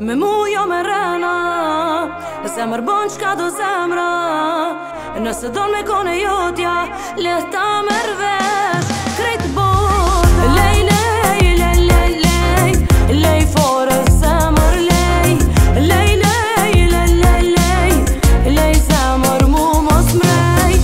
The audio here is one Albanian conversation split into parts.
Me mu jo me rena, zemër bon qka do zemra. Nëse don me kone jotja, leta merr vesh krejt bot. Lej, lej, lej, lej, lej, lej fore zemër lej. Lej, lej, lej, lej, lej, lej zemër mu mos mrej.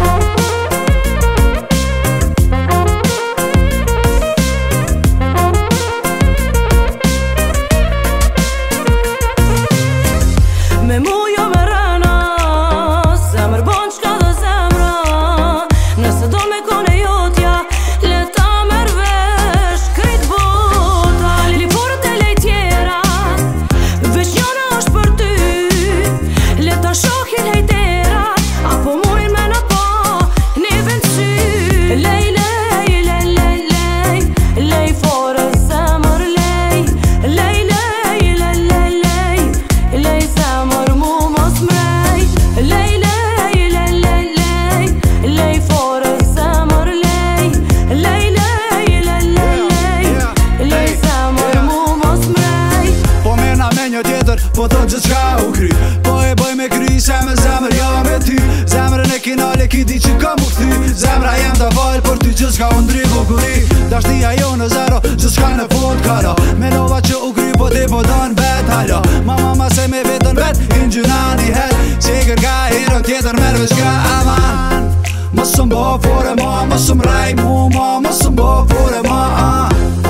Me mu jo me rena, zemër bon qka do zemra. Nëse do me kone jotja, leta merr vesh krejt bota. Liporët e lej tjera, veç njona është për ty. Leta shohin hejtera, apo mujn me në po një vendsy. Lej, lej, lej, lej, lej, lej fore zemër lej. Lej, lej, lej, lej, lej, lej zemër mu mos mrej. Lej, lej, lej, lej, lej, lej fore zemër lej. Lej, lej, lej, lej, lej, lej zemër mu mos mrej. Po mena me një tjetër, po thon që qka u kry. Po e boj me kry, se me zemër jo me ty. Zemrën e kinale ki di që ka mu këthy. Zemra jem të falj për ty që s'ka undri bukuri. Dashnia jo në zero, që s'ka në fund karo. Menova që u kry, po ti po don vet halo. Mama se me vetën vet, in gjuna një her. Sigur ka hero tjetër merr veç ka aman. Mos m'bo fore ma, mos m'raj mu ma, mos m'bo fore ma.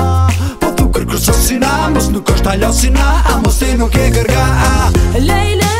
Po tu kërkës asina, mos nuk është halosina, a mos ti nuk e kërga. Lej, lej